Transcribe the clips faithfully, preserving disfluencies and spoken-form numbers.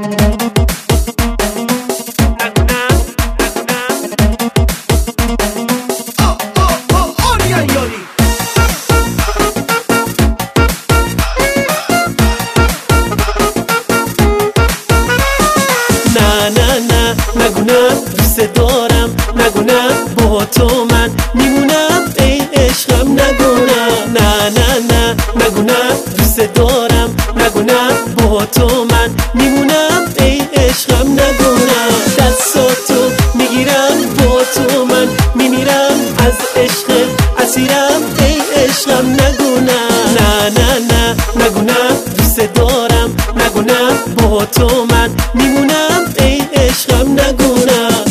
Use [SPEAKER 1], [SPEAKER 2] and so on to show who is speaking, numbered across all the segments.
[SPEAKER 1] دوست دارم، نگونم با تو من میمونم، ای عشقم نگونم. نه نه نه نگونم دوست دارم، نگونم با تو من میمونم، ای عشقم نگونم. دستاتو میگیرم با تو من میمیرم، از عشق اسیرم، ای عشقم نگونم. نه نه نه نگونم دوست دارم، نگونم با تو من میمونم، ای عشقم نگونم.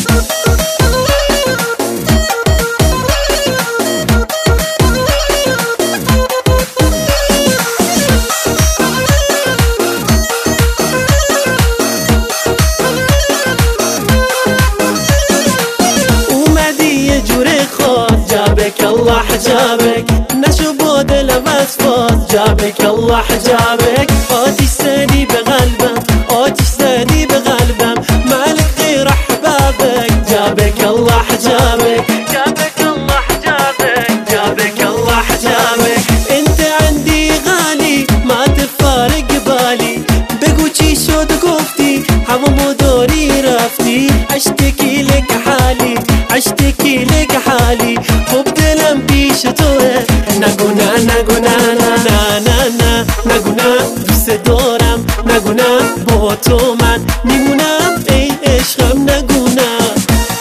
[SPEAKER 1] جابك الله حجابك نشو بود لمس فاز، جابك الله حجابك آتش زادي بقلبم، آتش زادي بقلبم، مالك غير احبابك. جابك الله حجابك، جابك الله حجابك، جابك الله حجابك. انت عندي غالي ما تفارق بالي، بگو چی شد گفتی همو داری رفتی، اشتكي لك حالي اشتكي لك حالي، خوب دلم پیش توه. نگونا نگونا نه نه نه نه نگونا دوست دارم، نگونم با تو من میمونم، ای عشقم نگونم.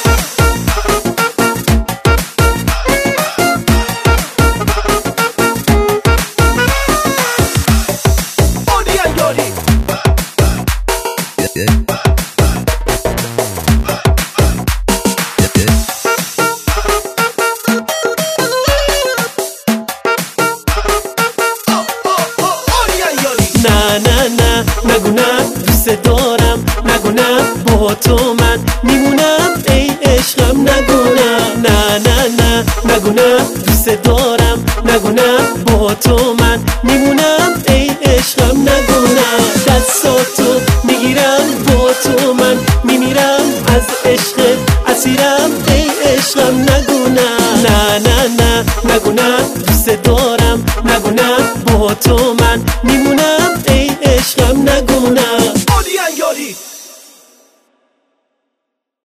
[SPEAKER 1] نه نه نه نگونم دوست دارم، نگونم با تو من میمونم، ای عشقم نگونم. نه نه نه نگونم دوست دارم، نگونم با تو من میمونم، ای عشقم نگونم. دستاتو میگیرم با تو من میمیرم، از عشق اسیرم، ای عشقم نگونم. نه نه نه نگونم دوست دارم،